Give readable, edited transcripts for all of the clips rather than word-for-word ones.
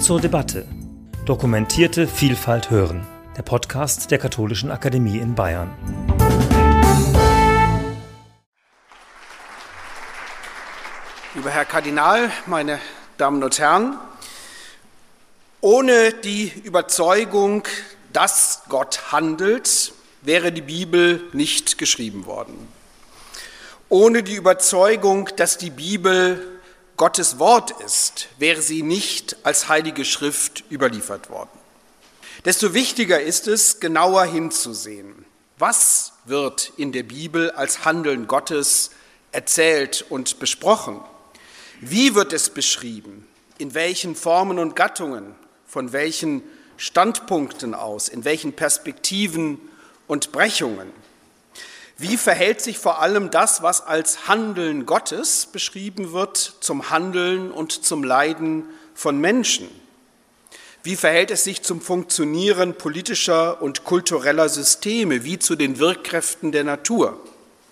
zur Debatte. Dokumentierte Vielfalt hören. Der Podcast der Katholischen Akademie in Bayern. Lieber Herr Kardinal, meine Damen und Herren, ohne die Überzeugung, dass Gott handelt, wäre die Bibel nicht geschrieben worden. Ohne die Überzeugung, dass die Bibel Gottes Wort ist, wäre sie nicht als heilige Schrift überliefert worden. Desto wichtiger ist es, genauer hinzusehen. Was wird in der Bibel als Handeln Gottes erzählt und besprochen? Wie wird es beschrieben? In welchen Formen und Gattungen? Von welchen Standpunkten aus? In welchen Perspektiven und Brechungen? Wie verhält sich vor allem das, was als Handeln Gottes beschrieben wird, zum Handeln und zum Leiden von Menschen? Wie verhält es sich zum Funktionieren politischer und kultureller Systeme, wie zu den Wirkkräften der Natur?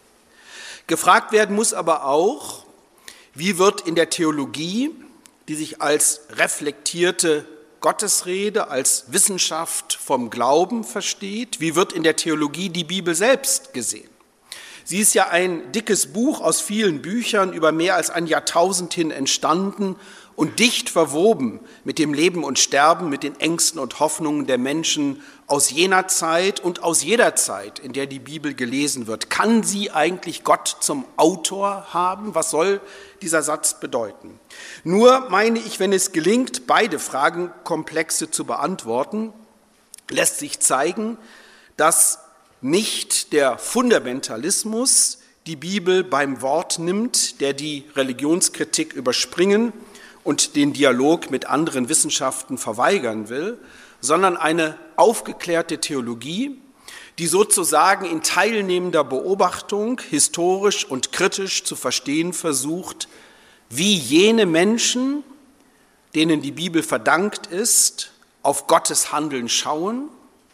Gefragt werden muss aber auch, wie wird in der Theologie, die sich als reflektierte Gottesrede, als Wissenschaft vom Glauben versteht, wie wird in der Theologie die Bibel selbst gesehen? Sie ist ja ein dickes Buch aus vielen Büchern über mehr als ein Jahrtausend hin entstanden und dicht verwoben mit dem Leben und Sterben, mit den Ängsten und Hoffnungen der Menschen aus jener Zeit und aus jeder Zeit, in der die Bibel gelesen wird. Kann sie eigentlich Gott zum Autor haben? Was soll dieser Satz bedeuten? Nur meine ich, wenn es gelingt, beide Fragenkomplexe zu beantworten, lässt sich zeigen, dass nicht der Fundamentalismus die Bibel beim Wort nimmt, der die Religionskritik überspringen und den Dialog mit anderen Wissenschaften verweigern will, sondern eine aufgeklärte Theologie, die sozusagen in teilnehmender Beobachtung historisch und kritisch zu verstehen versucht, wie jene Menschen, denen die Bibel verdankt ist, auf Gottes Handeln schauen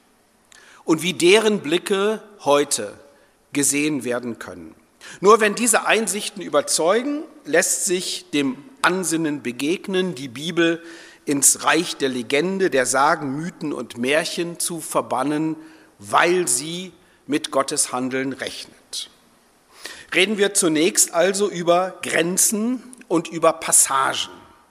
und wie deren Blicke heute gesehen werden können. Nur wenn diese Einsichten überzeugen, lässt sich dem Ansinnen begegnen, die Bibel ins Reich der Legende, der Sagen, Mythen und Märchen zu verbannen, weil sie mit Gottes Handeln rechnet. Reden wir zunächst also über Grenzen und über Passagen.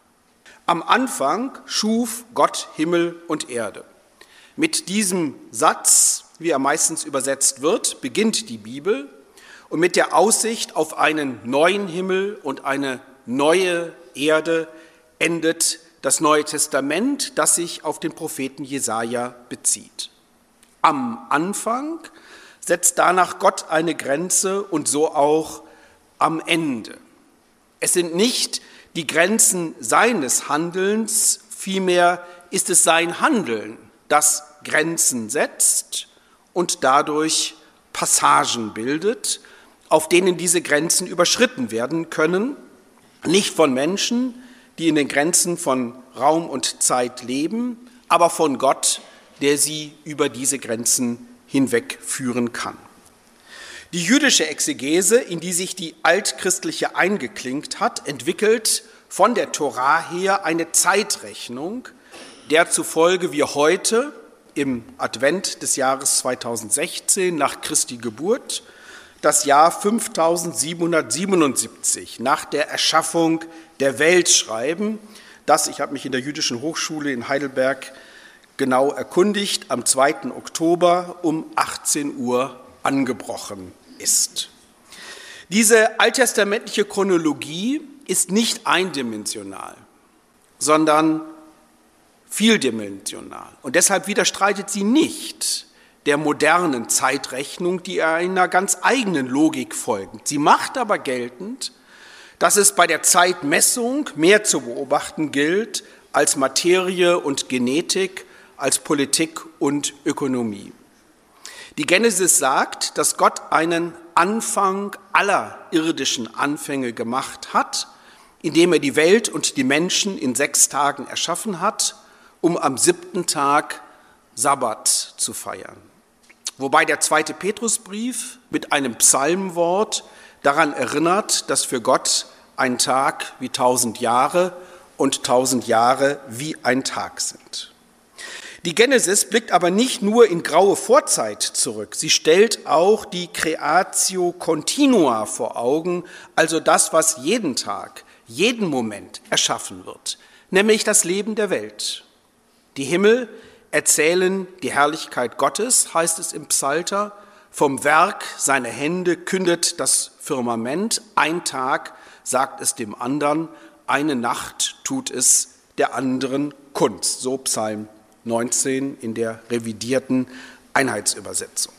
Am Anfang schuf Gott Himmel und Erde. Mit diesem Satz, wie er meistens übersetzt wird, beginnt die Bibel und mit der Aussicht auf einen neuen Himmel und eine neue Erde endet das Neue Testament, das sich auf den Propheten Jesaja bezieht. Am Anfang setzt danach Gott eine Grenze und so auch am Ende. Es sind nicht die Grenzen seines Handelns, vielmehr ist es sein Handeln, das Grenzen setzt und dadurch Passagen bildet, auf denen diese Grenzen überschritten werden können, nicht von Menschen, die in den Grenzen von Raum und Zeit leben, aber von Gott, der sie über diese Grenzen hinweg führen kann. Die jüdische Exegese, in die sich die altchristliche eingeklinkt hat, entwickelt von der Tora her eine Zeitrechnung, der zufolge wir heute im Advent des Jahres 2016 nach Christi Geburt das Jahr 5777 nach der Erschaffung der Welt schreiben, das, ich habe mich in der Jüdischen Hochschule in Heidelberg genau erkundigt, am 2. Oktober um 18 Uhr angebrochen ist. Diese alttestamentliche Chronologie ist nicht eindimensional, sondern vieldimensional. Und deshalb widerstreitet sie nicht der modernen Zeitrechnung, die einer ganz eigenen Logik folgt. Sie macht aber geltend, dass es bei der Zeitmessung mehr zu beobachten gilt als Materie und Genetik, als Politik und Ökonomie. Die Genesis sagt, dass Gott einen Anfang aller irdischen Anfänge gemacht hat, indem er die Welt und die Menschen in 6 Tagen erschaffen hat, um am 7. Tag Sabbat zu feiern. Wobei der 2. Petrusbrief mit einem Psalmwort daran erinnert, dass für Gott ein Tag wie 1000 Jahre und 1000 Jahre wie ein Tag sind. Die Genesis blickt aber nicht nur in graue Vorzeit zurück, sie stellt auch die Creatio Continua vor Augen, also das, was jeden Tag, jeden Moment erschaffen wird, nämlich das Leben der Welt. Die Himmel erzählen die Herrlichkeit Gottes, heißt es im Psalter, vom Werk seiner Hände kündet das Firmament, ein Tag sagt es dem anderen, eine Nacht tut es der anderen kund, so Psalm 19 in der revidierten Einheitsübersetzung.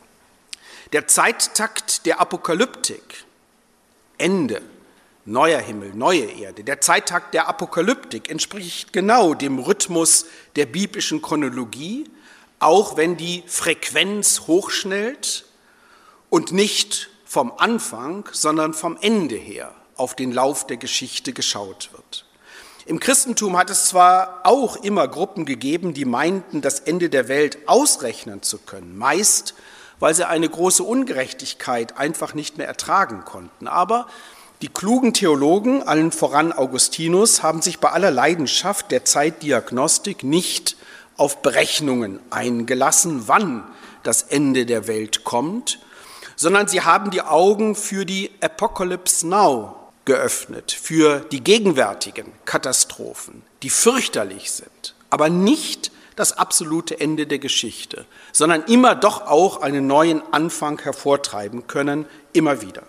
Der Zeittakt der Apokalyptik, Ende, neuer Himmel, neue Erde, der Zeittakt der Apokalyptik entspricht genau dem Rhythmus der biblischen Chronologie, auch wenn die Frequenz hochschnellt und nicht vom Anfang, sondern vom Ende her auf den Lauf der Geschichte geschaut wird. Im Christentum hat es zwar auch immer Gruppen gegeben, die meinten, das Ende der Welt ausrechnen zu können, meist, weil sie eine große Ungerechtigkeit einfach nicht mehr ertragen konnten. Aber die klugen Theologen, allen voran Augustinus, haben sich bei aller Leidenschaft der Zeitdiagnostik nicht auf Berechnungen eingelassen, wann das Ende der Welt kommt, sondern sie haben die Augen für die Apocalypse Now geöffnet, für die gegenwärtigen Katastrophen, die fürchterlich sind, aber nicht das absolute Ende der Geschichte, sondern immer doch auch einen neuen Anfang hervortreiben können, immer wieder.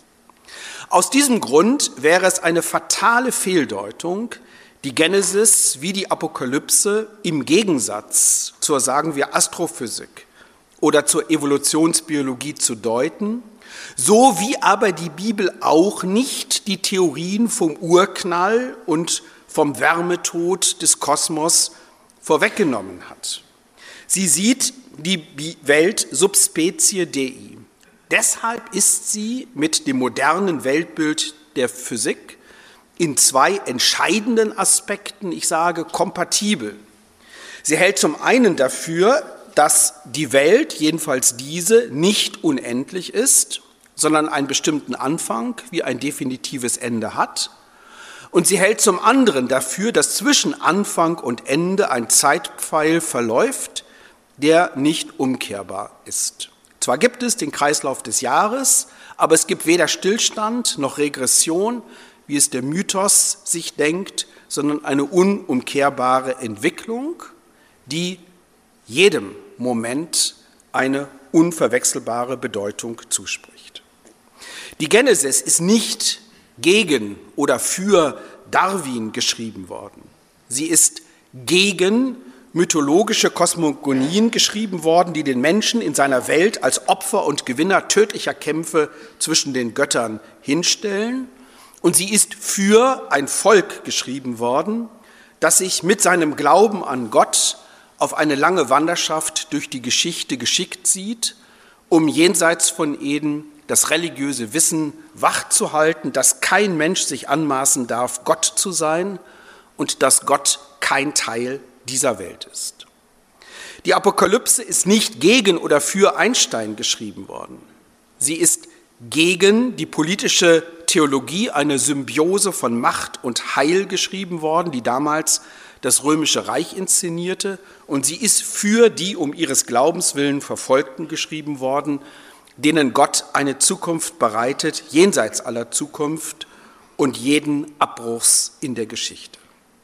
Aus diesem Grund wäre es eine fatale Fehldeutung, die Genesis wie die Apokalypse im Gegensatz zur, sagen wir, Astrophysik oder zur Evolutionsbiologie zu deuten, so wie aber die Bibel auch nicht die Theorien vom Urknall und vom Wärmetod des Kosmos vorweggenommen hat. Sie sieht die Welt sub specie Dei. Deshalb ist sie mit dem modernen Weltbild der Physik in zwei entscheidenden Aspekten, ich sage, kompatibel. Sie hält zum einen dafür, dass die Welt, jedenfalls diese, nicht unendlich ist, sondern einen bestimmten Anfang wie ein definitives Ende hat. Und sie hält zum anderen dafür, dass zwischen Anfang und Ende ein Zeitpfeil verläuft, der nicht umkehrbar ist. Zwar gibt es den Kreislauf des Jahres, aber es gibt weder Stillstand noch Regression, wie es der Mythos sich denkt, sondern eine unumkehrbare Entwicklung, die jedem Moment eine unverwechselbare Bedeutung zuspricht. Die Genesis ist nicht gegen oder für Darwin geschrieben worden. Sie ist gegen mythologische Kosmogonien geschrieben worden, die den Menschen in seiner Welt als Opfer und Gewinner tödlicher Kämpfe zwischen den Göttern hinstellen. Und sie ist für ein Volk geschrieben worden, das sich mit seinem Glauben an Gott auf eine lange Wanderschaft durch die Geschichte geschickt sieht, um jenseits von Eden das religiöse Wissen wachzuhalten, dass kein Mensch sich anmaßen darf, Gott zu sein und dass Gott kein Teil dieser Welt ist. Die Apokalypse ist nicht gegen oder für Einstein geschrieben worden. Sie ist gegen die politische Theologie, eine Symbiose von Macht und Heil geschrieben worden, die damals das Römische Reich inszenierte, und sie ist für die um ihres Glaubens willen Verfolgten geschrieben worden, denen Gott eine Zukunft bereitet, jenseits aller Zukunft und jeden Abbruchs in der Geschichte.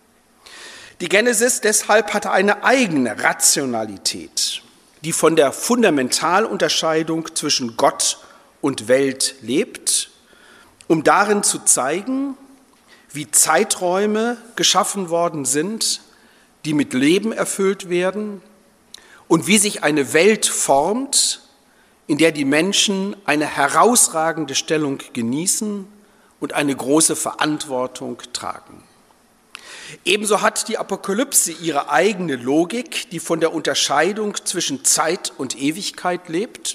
Die Genesis deshalb hatte eine eigene Rationalität, die von der Fundamentalunterscheidung zwischen Gott und Welt lebt, um darin zu zeigen, wie Zeiträume geschaffen worden sind, die mit Leben erfüllt werden, und wie sich eine Welt formt, in der die Menschen eine herausragende Stellung genießen und eine große Verantwortung tragen. Ebenso hat die Apokalypse ihre eigene Logik, die von der Unterscheidung zwischen Zeit und Ewigkeit lebt,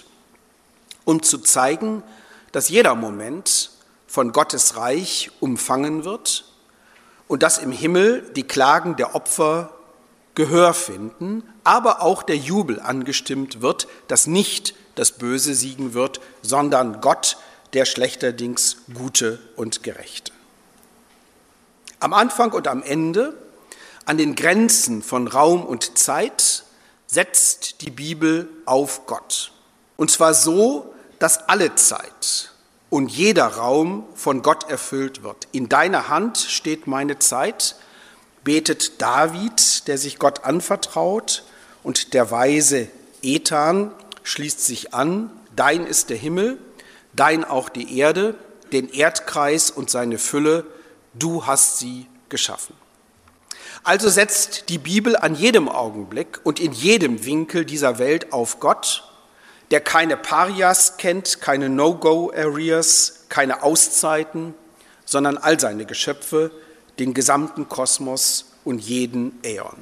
um zu zeigen, dass jeder Moment von Gottes Reich umfangen wird und dass im Himmel die Klagen der Opfer Gehör finden, aber auch der Jubel angestimmt wird, dass nicht das Böse siegen wird, sondern Gott, der schlechterdings Gute und Gerechte. Am Anfang und am Ende, an den Grenzen von Raum und Zeit, setzt die Bibel auf Gott. Und zwar so, dass alle Zeit und jeder Raum von Gott erfüllt wird. In deiner Hand steht meine Zeit, betet David, der sich Gott anvertraut, und der weise Ethan schließt sich an, dein ist der Himmel, dein auch die Erde, den Erdkreis und seine Fülle, du hast sie geschaffen. Also setzt die Bibel an jedem Augenblick und in jedem Winkel dieser Welt auf Gott, der keine Parias kennt, keine No-Go-Areas, keine Auszeiten, sondern all seine Geschöpfe, den gesamten Kosmos und jeden Äon.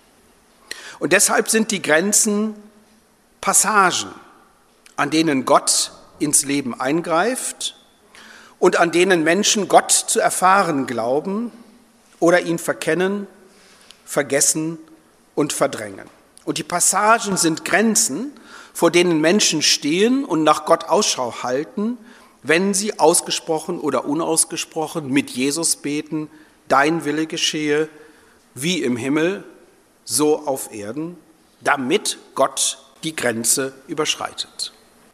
Und deshalb sind die Grenzen Passagen, an denen Gott ins Leben eingreift und an denen Menschen Gott zu erfahren glauben oder ihn verkennen, vergessen und verdrängen. Und die Passagen sind Grenzen, vor denen Menschen stehen und nach Gott Ausschau halten, wenn sie ausgesprochen oder unausgesprochen mit Jesus beten, dein Wille geschehe, wie im Himmel, so auf Erden, damit Gott die Grenze überschreitet.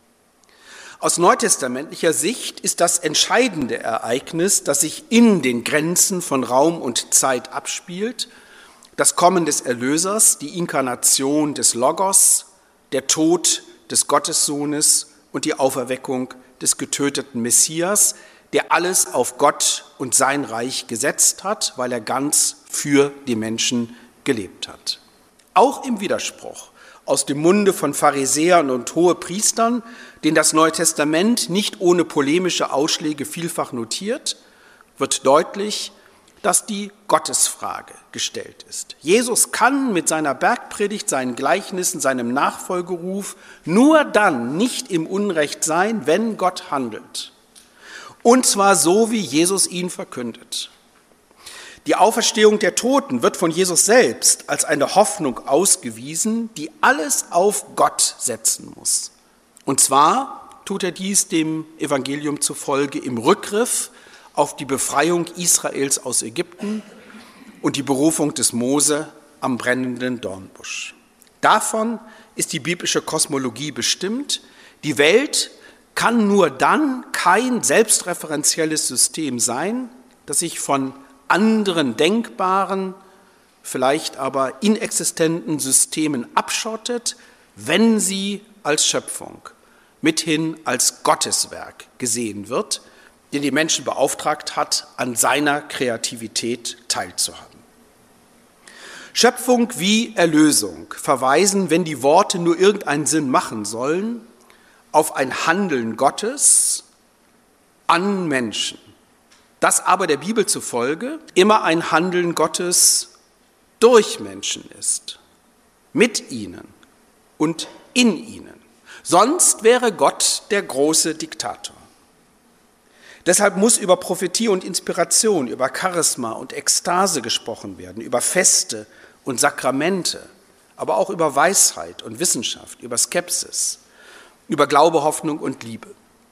Aus neutestamentlicher Sicht ist das entscheidende Ereignis, das sich in den Grenzen von Raum und Zeit abspielt, das Kommen des Erlösers, die Inkarnation des Logos, der Tod des Gottessohnes und die Auferweckung des getöteten Messias, der alles auf Gott und sein Reich gesetzt hat, weil er ganz für die Menschen gelebt hat. Auch im Widerspruch aus dem Munde von Pharisäern und Hohepriestern, den das Neue Testament nicht ohne polemische Ausschläge vielfach notiert, wird deutlich, dass die Gottesfrage gestellt ist. Jesus kann mit seiner Bergpredigt, seinen Gleichnissen, seinem Nachfolgeruf nur dann nicht im Unrecht sein, wenn Gott handelt. Und zwar so, wie Jesus ihn verkündet. Die Auferstehung der Toten wird von Jesus selbst als eine Hoffnung ausgewiesen, die alles auf Gott setzen muss. Und zwar tut er dies dem Evangelium zufolge im Rückgriff auf die Befreiung Israels aus Ägypten und die Berufung des Mose am brennenden Dornbusch. Davon ist die biblische Kosmologie bestimmt. Die Welt kann nur dann kein selbstreferenzielles System sein, das sich von anderen denkbaren, vielleicht aber inexistenten Systemen abschottet, wenn sie als Schöpfung, mithin als Gotteswerk gesehen wird, den die Menschen beauftragt hat, an seiner Kreativität teilzuhaben. Schöpfung wie Erlösung verweisen, wenn die Worte nur irgendeinen Sinn machen sollen, auf ein Handeln Gottes an Menschen. Das aber der Bibel zufolge immer ein Handeln Gottes durch Menschen ist, mit ihnen und in ihnen. Sonst wäre Gott der große Diktator. Deshalb muss über Prophetie und Inspiration, über Charisma und Ekstase gesprochen werden, über Feste und Sakramente, aber auch über Weisheit und Wissenschaft, über Skepsis, über Glaube, Hoffnung und Liebe.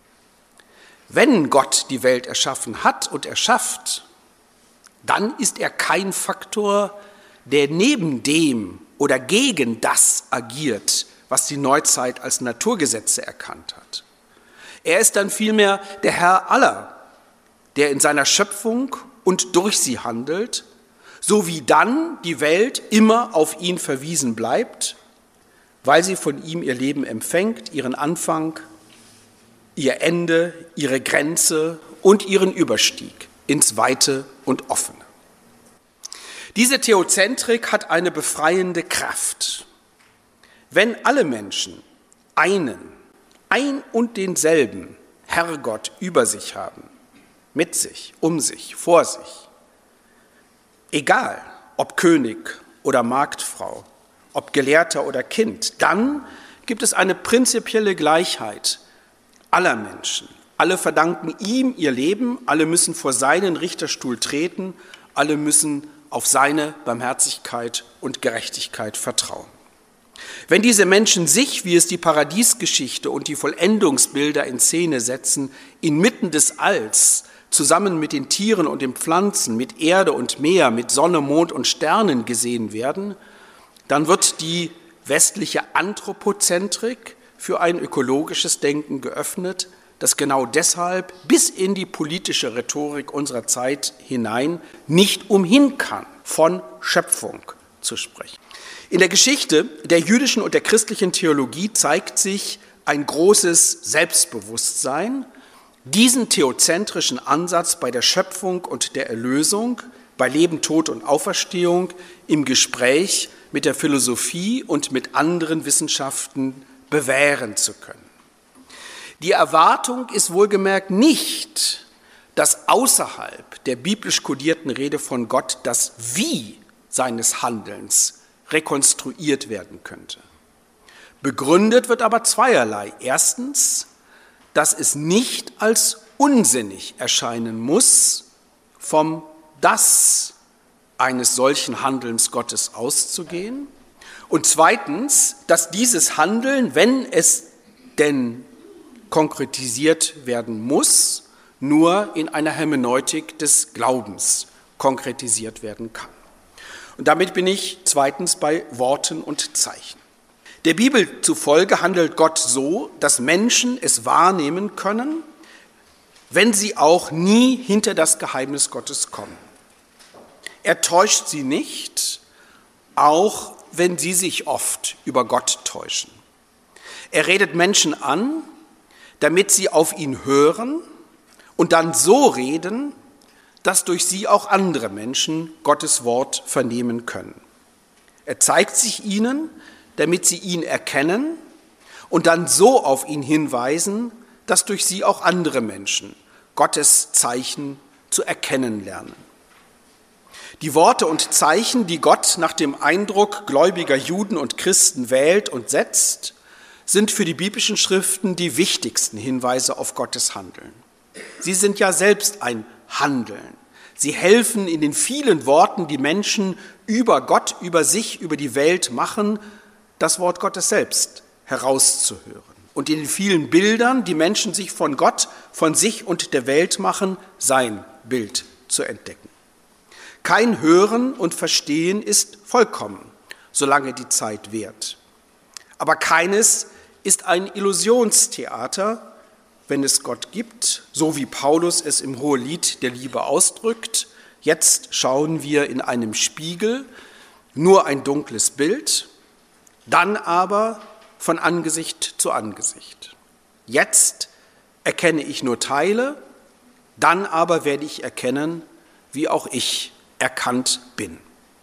Wenn Gott die Welt erschaffen hat und erschafft, dann ist er kein Faktor, der neben dem oder gegen das agiert, was die Neuzeit als Naturgesetze erkannt hat. Er ist dann vielmehr der Herr aller, der in seiner Schöpfung und durch sie handelt, so wie dann die Welt immer auf ihn verwiesen bleibt, weil sie von ihm ihr Leben empfängt, ihren Anfang, ihr Ende, ihre Grenze und ihren Überstieg ins Weite und Offene. Diese Theozentrik hat eine befreiende Kraft. Wenn alle Menschen ein und denselben Herrgott über sich haben, mit sich, um sich, vor sich, egal ob König oder Marktfrau, ob Gelehrter oder Kind, dann gibt es eine prinzipielle Gleichheit aller Menschen. Alle verdanken ihm ihr Leben, alle müssen vor seinen Richterstuhl treten, alle müssen auf seine Barmherzigkeit und Gerechtigkeit vertrauen. Wenn diese Menschen sich, wie es die Paradiesgeschichte und die Vollendungsbilder in Szene setzen, inmitten des Alls zusammen mit den Tieren und den Pflanzen, mit Erde und Meer, mit Sonne, Mond und Sternen gesehen werden, dann wird die westliche Anthropozentrik für ein ökologisches Denken geöffnet, das genau deshalb bis in die politische Rhetorik unserer Zeit hinein nicht umhin kann, von Schöpfung zu sprechen. In der Geschichte der jüdischen und der christlichen Theologie zeigt sich ein großes Selbstbewusstsein, diesen theozentrischen Ansatz bei der Schöpfung und der Erlösung, bei Leben, Tod und Auferstehung im Gespräch mit der Philosophie und mit anderen Wissenschaften bewähren zu können. Die Erwartung ist wohlgemerkt nicht, dass außerhalb der biblisch kodierten Rede von Gott das Wie seines Handelns rekonstruiert werden könnte. Begründet wird aber zweierlei. Erstens, dass es nicht als unsinnig erscheinen muss, vom Das eines solchen Handelns Gottes auszugehen. Und zweitens, dass dieses Handeln, wenn es denn konkretisiert werden muss, nur in einer Hermeneutik des Glaubens konkretisiert werden kann. Und damit bin ich zweitens bei Worten und Zeichen. Der Bibel zufolge handelt Gott so, dass Menschen es wahrnehmen können, wenn sie auch nie hinter das Geheimnis Gottes kommen. Er täuscht sie nicht, auch wenn sie sich oft über Gott täuschen. Er redet Menschen an, damit sie auf ihn hören und dann so reden, dass durch sie auch andere Menschen Gottes Wort vernehmen können. Er zeigt sich ihnen, damit sie ihn erkennen und dann so auf ihn hinweisen, dass durch sie auch andere Menschen Gottes Zeichen zu erkennen lernen. Die Worte und Zeichen, die Gott nach dem Eindruck gläubiger Juden und Christen wählt und setzt, sind für die biblischen Schriften die wichtigsten Hinweise auf Gottes Handeln. Sie sind ja selbst ein Handeln. Sie helfen in den vielen Worten, die Menschen über Gott, über sich, über die Welt machen, das Wort Gottes selbst herauszuhören. Und in den vielen Bildern, die Menschen sich von Gott, von sich und der Welt machen, sein Bild zu entdecken. Kein Hören und Verstehen ist vollkommen, solange die Zeit währt. Aber keines ist ein Illusionstheater, wenn es Gott gibt, so wie Paulus es im Hohelied der Liebe ausdrückt. Jetzt schauen wir in einem Spiegel nur ein dunkles Bild, dann aber von Angesicht zu Angesicht. Jetzt erkenne ich nur Teile, dann aber werde ich erkennen, wie auch ich erkannt bin.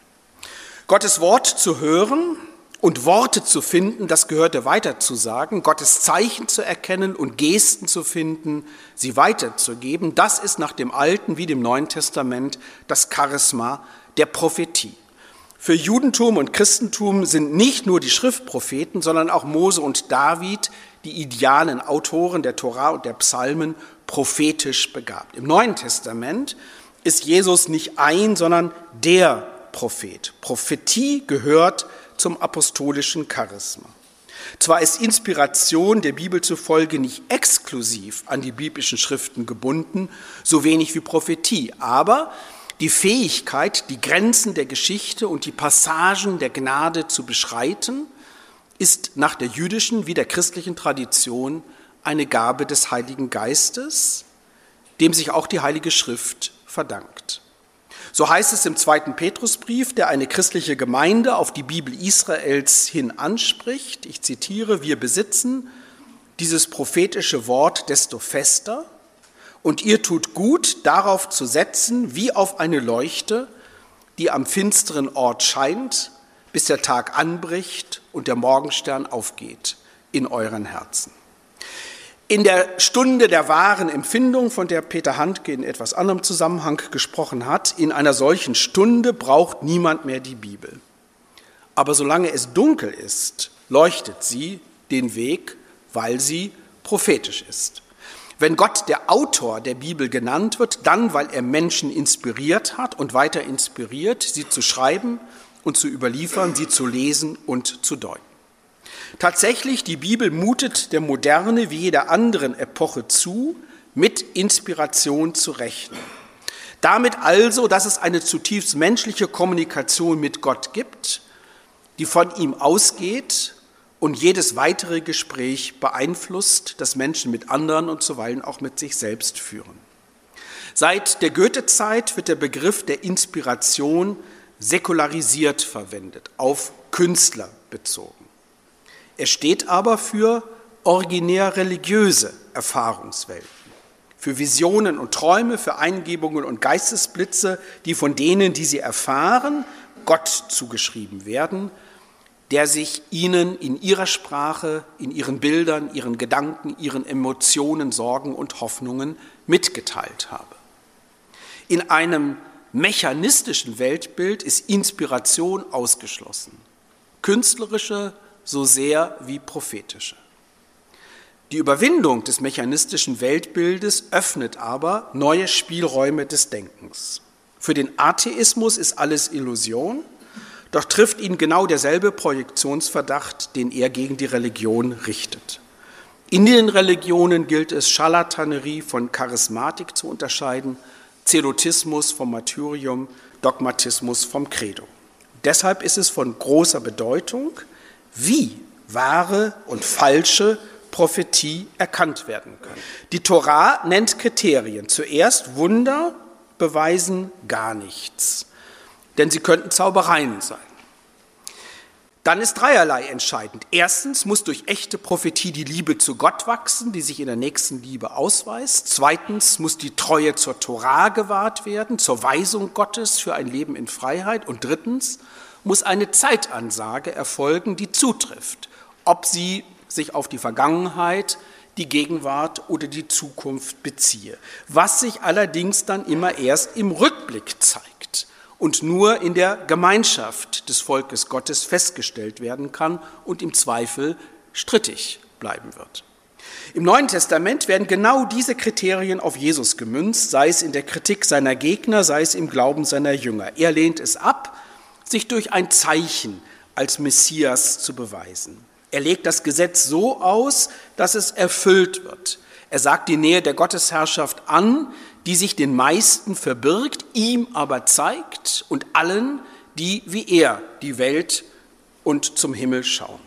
Gottes Wort zu hören und Worte zu finden, das gehörte weiter zu sagen, Gottes Zeichen zu erkennen und Gesten zu finden, sie weiterzugeben, das ist nach dem Alten wie dem Neuen Testament das Charisma der Prophetie. Für Judentum und Christentum sind nicht nur die Schriftpropheten, sondern auch Mose und David, die idealen Autoren der Tora und der Psalmen, prophetisch begabt. Im Neuen Testament ist Jesus nicht ein, sondern der Prophet. Prophetie gehört zum apostolischen Charisma. Zwar ist Inspiration der Bibel zufolge nicht exklusiv an die biblischen Schriften gebunden, so wenig wie Prophetie, aber die Fähigkeit, die Grenzen der Geschichte und die Passagen der Gnade zu beschreiten, ist nach der jüdischen wie der christlichen Tradition eine Gabe des Heiligen Geistes, dem sich auch die Heilige Schrift verdankt. So heißt es im 2. Petrusbrief, der eine christliche Gemeinde auf die Bibel Israels hin anspricht. Ich zitiere: Wir besitzen dieses prophetische Wort desto fester, und ihr tut gut, darauf zu setzen, wie auf eine Leuchte, die am finsteren Ort scheint, bis der Tag anbricht und der Morgenstern aufgeht in euren Herzen. In der Stunde der wahren Empfindung, von der Peter Handke in etwas anderem Zusammenhang gesprochen hat, in einer solchen Stunde braucht niemand mehr die Bibel. Aber solange es dunkel ist, leuchtet sie den Weg, weil sie prophetisch ist. Wenn Gott der Autor der Bibel genannt wird, dann, weil er Menschen inspiriert hat und weiter inspiriert, sie zu schreiben und zu überliefern, sie zu lesen und zu deuten. Tatsächlich, die Bibel mutet der Moderne wie jeder anderen Epoche zu, mit Inspiration zu rechnen. Damit also, dass es eine zutiefst menschliche Kommunikation mit Gott gibt, die von ihm ausgeht und jedes weitere Gespräch beeinflusst, das Menschen mit anderen und zuweilen auch mit sich selbst führen. Seit der Goethe-Zeit wird der Begriff der Inspiration säkularisiert verwendet, auf Künstler bezogen. Er steht aber für originär religiöse Erfahrungswelten, für Visionen und Träume, für Eingebungen und Geistesblitze, die von denen, die sie erfahren, Gott zugeschrieben werden, der sich ihnen in ihrer Sprache, in ihren Bildern, ihren Gedanken, ihren Emotionen, Sorgen und Hoffnungen mitgeteilt habe. In einem mechanistischen Weltbild ist Inspiration ausgeschlossen, künstlerische so sehr wie prophetische. Die Überwindung des mechanistischen Weltbildes öffnet aber neue Spielräume des Denkens. Für den Atheismus ist alles Illusion, doch trifft ihn genau derselbe Projektionsverdacht, den er gegen die Religion richtet. In den Religionen gilt es, Scharlatanerie von Charismatik zu unterscheiden, Zelotismus vom Martyrium, Dogmatismus vom Credo. Deshalb ist es von großer Bedeutung, wie wahre und falsche Prophetie erkannt werden können. Die Tora nennt Kriterien. Zuerst, Wunder beweisen gar nichts, denn sie könnten Zaubereien sein. Dann ist dreierlei entscheidend. Erstens muss durch echte Prophetie die Liebe zu Gott wachsen, die sich in der Nächstenliebe ausweist. Zweitens muss die Treue zur Tora gewahrt werden, zur Weisung Gottes für ein Leben in Freiheit. Und drittens muss eine Zeitansage erfolgen, die zutrifft, ob sie sich auf die Vergangenheit, die Gegenwart oder die Zukunft beziehe. Was sich allerdings dann immer erst im Rückblick zeigt und nur in der Gemeinschaft des Volkes Gottes festgestellt werden kann und im Zweifel strittig bleiben wird. Im Neuen Testament werden genau diese Kriterien auf Jesus gemünzt, sei es in der Kritik seiner Gegner, sei es im Glauben seiner Jünger. Er lehnt es ab, sich durch ein Zeichen als Messias zu beweisen. Er legt das Gesetz so aus, dass es erfüllt wird. Er sagt die Nähe der Gottesherrschaft an, die sich den meisten verbirgt, ihm aber zeigt und allen, die wie er die Welt und zum Himmel schauen.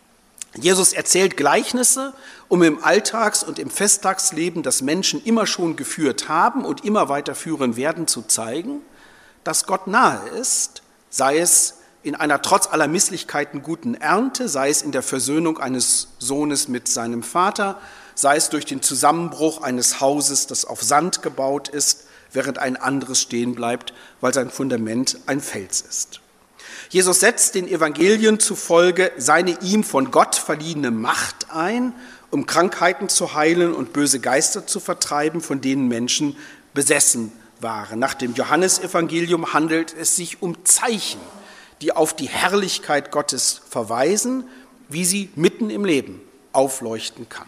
Jesus erzählt Gleichnisse, um im Alltags- und im Festtagsleben, das Menschen immer schon geführt haben und immer weiter führen werden, zu zeigen, dass Gott nahe ist, sei es in einer trotz aller Misslichkeiten guten Ernte, sei es in der Versöhnung eines Sohnes mit seinem Vater, sei es durch den Zusammenbruch eines Hauses, das auf Sand gebaut ist, während ein anderes stehen bleibt, weil sein Fundament ein Fels ist. Jesus setzt den Evangelien zufolge seine ihm von Gott verliehene Macht ein, um Krankheiten zu heilen und böse Geister zu vertreiben, von denen Menschen besessen waren. Nach dem Johannesevangelium handelt es sich um Zeichen, die auf die Herrlichkeit Gottes verweisen, wie sie mitten im Leben aufleuchten kann.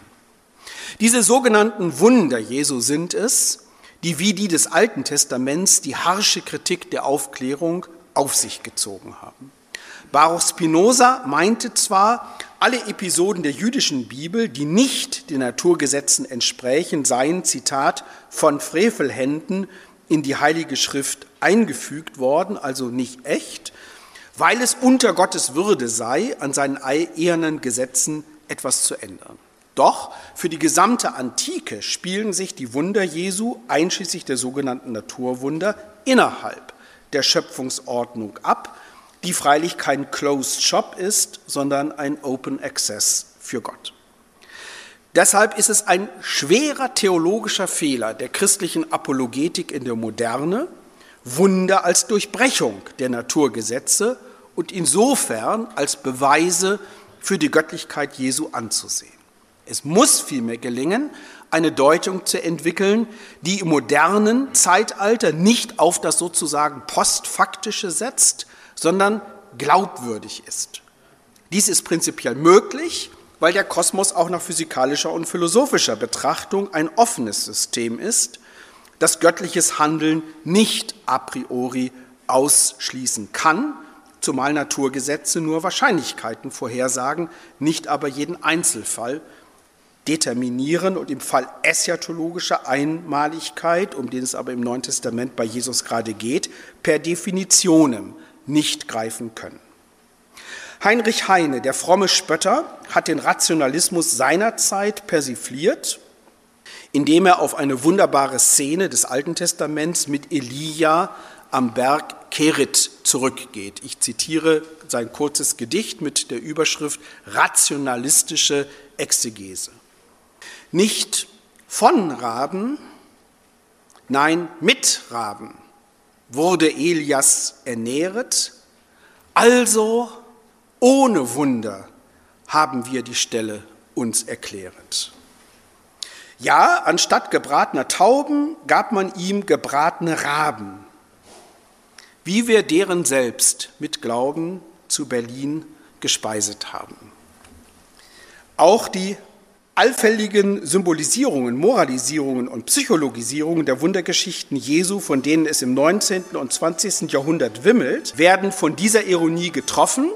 Diese sogenannten Wunder Jesu sind es, die wie die des Alten Testaments die harsche Kritik der Aufklärung auf sich gezogen haben. Baruch Spinoza meinte zwar, alle Episoden der jüdischen Bibel, die nicht den Naturgesetzen entsprächen, seien, Zitat, von Frevelhänden in die Heilige Schrift eingefügt worden, also nicht echt, weil es unter Gottes Würde sei, an seinen ehernen Gesetzen etwas zu ändern. Doch für die gesamte Antike spielen sich die Wunder Jesu, einschließlich der sogenannten Naturwunder, innerhalb der Schöpfungsordnung ab, die freilich kein Closed Shop ist, sondern ein Open Access für Gott. Deshalb ist es ein schwerer theologischer Fehler der christlichen Apologetik in der Moderne, Wunder als Durchbrechung der Naturgesetze und insofern als Beweise für die Göttlichkeit Jesu anzusehen. Es muss vielmehr gelingen, eine Deutung zu entwickeln, die im modernen Zeitalter nicht auf das sozusagen Postfaktische setzt, sondern glaubwürdig ist. Dies ist prinzipiell möglich, weil der Kosmos auch nach physikalischer und philosophischer Betrachtung ein offenes System ist, das göttliches Handeln nicht a priori ausschließen kann, zumal Naturgesetze nur Wahrscheinlichkeiten vorhersagen, nicht aber jeden Einzelfall determinieren und im Fall eschatologischer Einmaligkeit, um den es aber im Neuen Testament bei Jesus gerade geht, per Definitionem nicht greifen können. Heinrich Heine, der fromme Spötter, hat den Rationalismus seiner Zeit persifliert, indem er auf eine wunderbare Szene des Alten Testaments mit Elia am Berg Kerit zurückgeht. Ich zitiere sein kurzes Gedicht mit der Überschrift Rationalistische Exegese. Nicht von Raben, nein mit Raben wurde Elias ernähret, also ohne Wunder haben wir die Stelle uns erkläret. Ja, anstatt gebratener Tauben gab man ihm gebratene Raben, wie wir deren selbst mit Glauben zu Berlin gespeiset haben. Auch die allfälligen Symbolisierungen, Moralisierungen und Psychologisierungen der Wundergeschichten Jesu, von denen es im 19. und 20. Jahrhundert wimmelt, werden von dieser Ironie getroffen,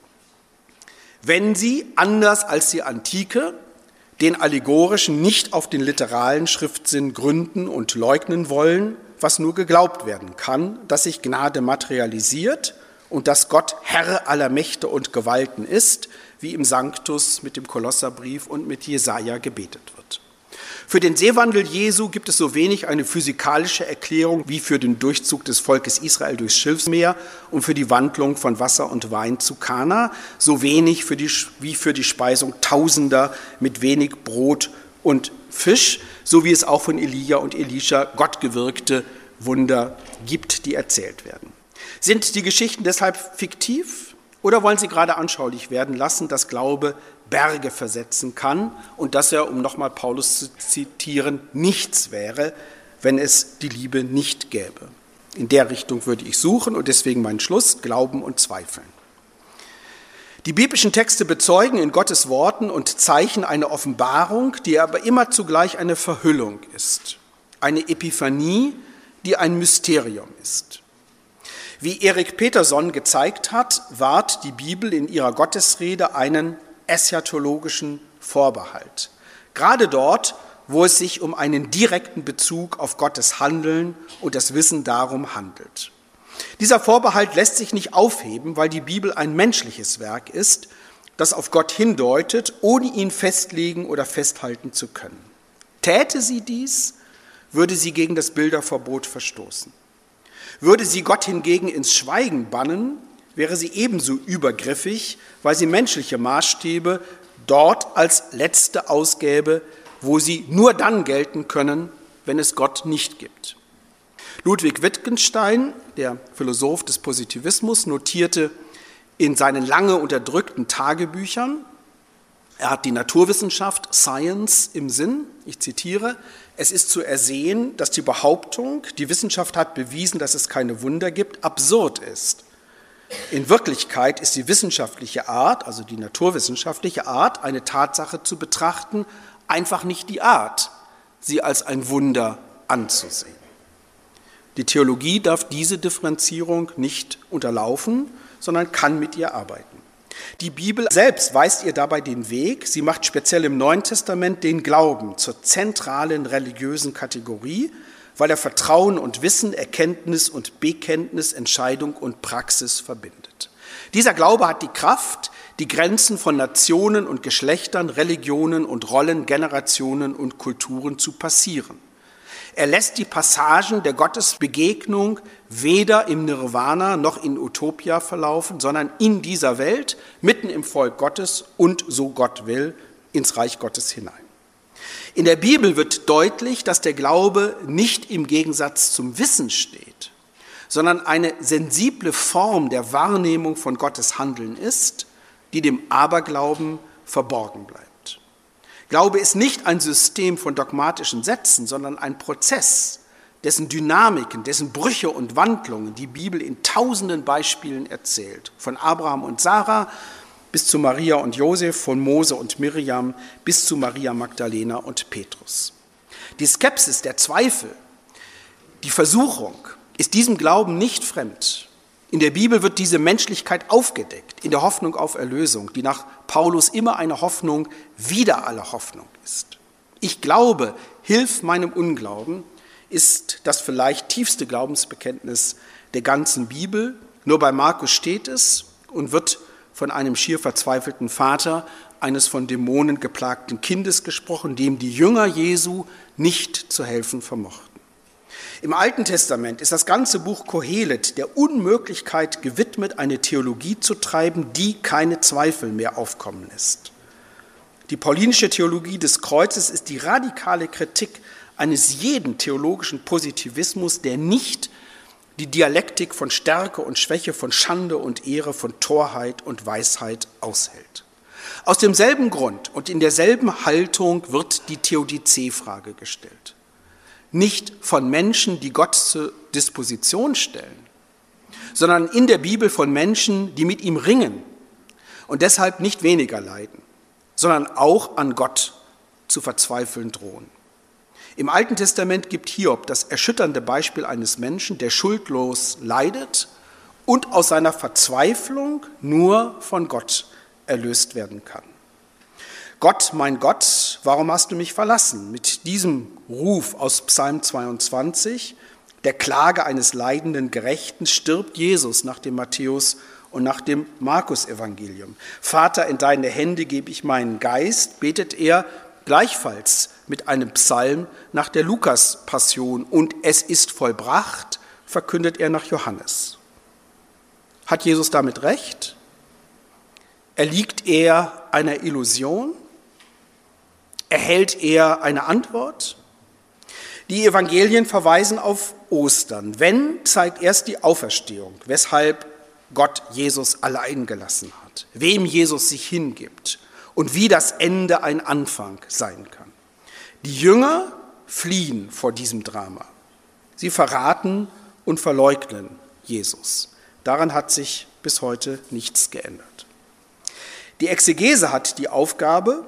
wenn sie, anders als die Antike, den allegorischen nicht auf den literalen Schriftsinn gründen und leugnen wollen, was nur geglaubt werden kann, dass sich Gnade materialisiert und dass Gott Herr aller Mächte und Gewalten ist, wie im Sanctus mit dem Kolosserbrief und mit Jesaja gebetet wird. Für den Seewandel Jesu gibt es so wenig eine physikalische Erklärung wie für den Durchzug des Volkes Israel durchs Schilfsmeer und für die Wandlung von Wasser und Wein zu Kana, so wenig wie für die Speisung Tausender mit wenig Brot und Fisch, so wie es auch von Elia und Elisha gottgewirkte Wunder gibt, die erzählt werden. Sind die Geschichten deshalb fiktiv oder wollen sie gerade anschaulich werden lassen, dass Glaube Berge versetzen kann und dass er, um nochmal Paulus zu zitieren, nichts wäre, wenn es die Liebe nicht gäbe? In der Richtung würde ich suchen und deswegen mein Schluss: Glauben und Zweifeln. Die biblischen Texte bezeugen in Gottes Worten und Zeichen eine Offenbarung, die aber immer zugleich eine Verhüllung ist, eine Epiphanie, die ein Mysterium ist. Wie Erik Peterson gezeigt hat, wahrt die Bibel in ihrer Gottesrede einen eschatologischen Vorbehalt. Gerade dort, wo es sich um einen direkten Bezug auf Gottes Handeln und das Wissen darum handelt. Dieser Vorbehalt lässt sich nicht aufheben, weil die Bibel ein menschliches Werk ist, das auf Gott hindeutet, ohne ihn festlegen oder festhalten zu können. Täte sie dies, würde sie gegen das Bilderverbot verstoßen. Würde sie Gott hingegen ins Schweigen bannen, wäre sie ebenso übergriffig, weil sie menschliche Maßstäbe dort als letzte ausgäbe, wo sie nur dann gelten können, wenn es Gott nicht gibt. Ludwig Wittgenstein, der Philosoph des Positivismus, notierte in seinen lange unterdrückten Tagebüchern, er hat die Naturwissenschaft, Science, im Sinn, ich zitiere: Es ist zu ersehen, dass die Behauptung, die Wissenschaft hat bewiesen, dass es keine Wunder gibt, absurd ist. In Wirklichkeit ist die wissenschaftliche Art, also die naturwissenschaftliche Art, eine Tatsache zu betrachten, einfach nicht die Art, sie als ein Wunder anzusehen. Die Theologie darf diese Differenzierung nicht unterlaufen, sondern kann mit ihr arbeiten. Die Bibel selbst weist ihr dabei den Weg. Sie macht speziell im Neuen Testament den Glauben zur zentralen religiösen Kategorie, weil er Vertrauen und Wissen, Erkenntnis und Bekenntnis, Entscheidung und Praxis verbindet. Dieser Glaube hat die Kraft, die Grenzen von Nationen und Geschlechtern, Religionen und Rollen, Generationen und Kulturen zu passieren. Er lässt die Passagen der Gottesbegegnung weder im Nirvana noch in Utopia verlaufen, sondern in dieser Welt, mitten im Volk Gottes und, so Gott will, ins Reich Gottes hinein. In der Bibel wird deutlich, dass der Glaube nicht im Gegensatz zum Wissen steht, sondern eine sensible Form der Wahrnehmung von Gottes Handeln ist, die dem Aberglauben verborgen bleibt. Glaube ist nicht ein System von dogmatischen Sätzen, sondern ein Prozess, dessen Dynamiken, dessen Brüche und Wandlungen die Bibel in tausenden Beispielen erzählt. Von Abraham und Sarah bis zu Maria und Josef, von Mose und Miriam bis zu Maria Magdalena und Petrus. Die Skepsis, der Zweifel, die Versuchung ist diesem Glauben nicht fremd. In der Bibel wird diese Menschlichkeit aufgedeckt, in der Hoffnung auf Erlösung, die nach Paulus immer eine Hoffnung wider alle Hoffnung ist. Ich glaube, hilf meinem Unglauben, ist das vielleicht tiefste Glaubensbekenntnis der ganzen Bibel. Nur bei Markus steht es und wird von einem schier verzweifelten Vater eines von Dämonen geplagten Kindes gesprochen, dem die Jünger Jesu nicht zu helfen vermochten. Im Alten Testament ist das ganze Buch Kohelet der Unmöglichkeit gewidmet, eine Theologie zu treiben, die keine Zweifel mehr aufkommen lässt. Die paulinische Theologie des Kreuzes ist die radikale Kritik eines jeden theologischen Positivismus, der nicht die Dialektik von Stärke und Schwäche, von Schande und Ehre, von Torheit und Weisheit aushält. Aus demselben Grund und in derselben Haltung wird die Theodizee-Frage gestellt. Nicht von Menschen, die Gott zur Disposition stellen, sondern in der Bibel von Menschen, die mit ihm ringen und deshalb nicht weniger leiden, sondern auch an Gott zu verzweifeln drohen. Im Alten Testament gibt Hiob das erschütternde Beispiel eines Menschen, der schuldlos leidet und aus seiner Verzweiflung nur von Gott erlöst werden kann. Gott, mein Gott, warum hast du mich verlassen? Mit diesem Ruf aus Psalm 22, der Klage eines leidenden Gerechten, stirbt Jesus nach dem Matthäus- und nach dem Markus-Evangelium. Vater, in deine Hände gebe ich meinen Geist, betet er gleichfalls mit einem Psalm nach der Lukas-Passion. Und es ist vollbracht, verkündet er nach Johannes. Hat Jesus damit recht? Erliegt er einer Illusion? Erhält er eine Antwort? Die Evangelien verweisen auf Ostern. Wenn, zeigt erst die Auferstehung, weshalb Gott Jesus allein gelassen hat, wem Jesus sich hingibt und wie das Ende ein Anfang sein kann. Die Jünger fliehen vor diesem Drama. Sie verraten und verleugnen Jesus. Daran hat sich bis heute nichts geändert. Die Exegese hat die Aufgabe,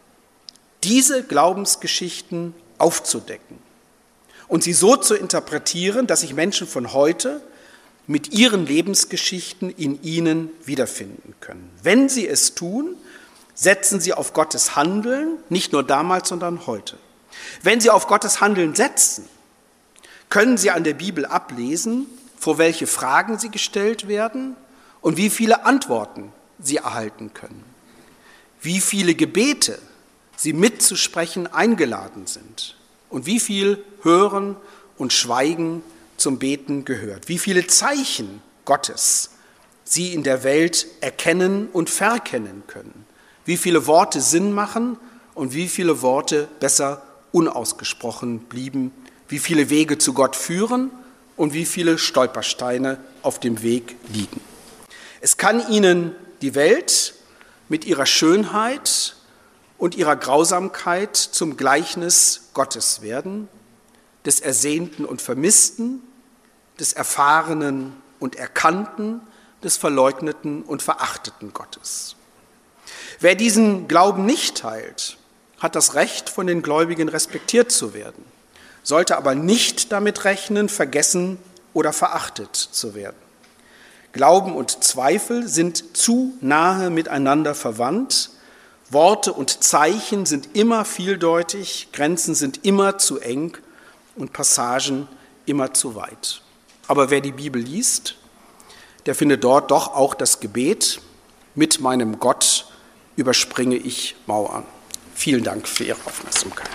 diese Glaubensgeschichten aufzudecken und sie so zu interpretieren, dass sich Menschen von heute mit ihren Lebensgeschichten in ihnen wiederfinden können. Wenn sie es tun, setzen sie auf Gottes Handeln, nicht nur damals, sondern heute. Wenn sie auf Gottes Handeln setzen, können sie an der Bibel ablesen, vor welche Fragen sie gestellt werden und wie viele Antworten sie erhalten können. Wie viele Gebete sie mitzusprechen eingeladen sind und wie viel Hören und Schweigen zum Beten gehört. Wie viele Zeichen Gottes sie in der Welt erkennen und verkennen können. Wie viele Worte Sinn machen und wie viele Worte besser unausgesprochen blieben. Wie viele Wege zu Gott führen und wie viele Stolpersteine auf dem Weg liegen. Es kann ihnen die Welt mit ihrer Schönheit und ihrer Grausamkeit zum Gleichnis Gottes werden, des Ersehnten und Vermissten, des Erfahrenen und Erkannten, des Verleugneten und Verachteten Gottes. Wer diesen Glauben nicht teilt, hat das Recht, von den Gläubigen respektiert zu werden, sollte aber nicht damit rechnen, vergessen oder verachtet zu werden. Glauben und Zweifel sind zu nahe miteinander verwandt. Worte und Zeichen sind immer vieldeutig, Grenzen sind immer zu eng und Passagen immer zu weit. Aber wer die Bibel liest, der findet dort doch auch das Gebet: Mit meinem Gott überspringe ich Mauern. Vielen Dank für Ihre Aufmerksamkeit.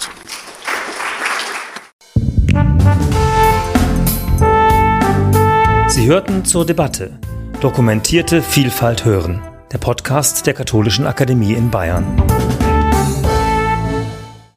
Sie hörten zur Debatte Dokumentierte Vielfalt hören, der Podcast der Katholischen Akademie in Bayern.